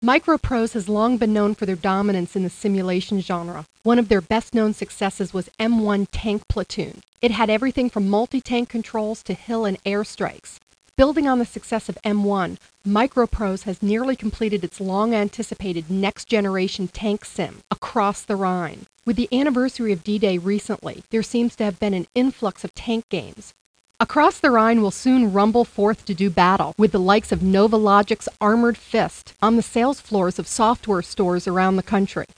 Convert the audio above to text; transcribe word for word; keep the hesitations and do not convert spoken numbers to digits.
Microprose has long been known for their dominance in the simulation genre. One of their best-known successes was M one Tank Platoon. It had everything from multi-tank controls to hill and air strikes. Building on the success of M one, Microprose has nearly completed its long-anticipated next-generation tank sim, Across the Rhine. With the anniversary of D-Day recently, there seems to have been an influx of tank games. Across the Rhine will soon rumble forth to do battle with the likes of Nova Logic's Armored Fist on the sales floors of software stores around the country.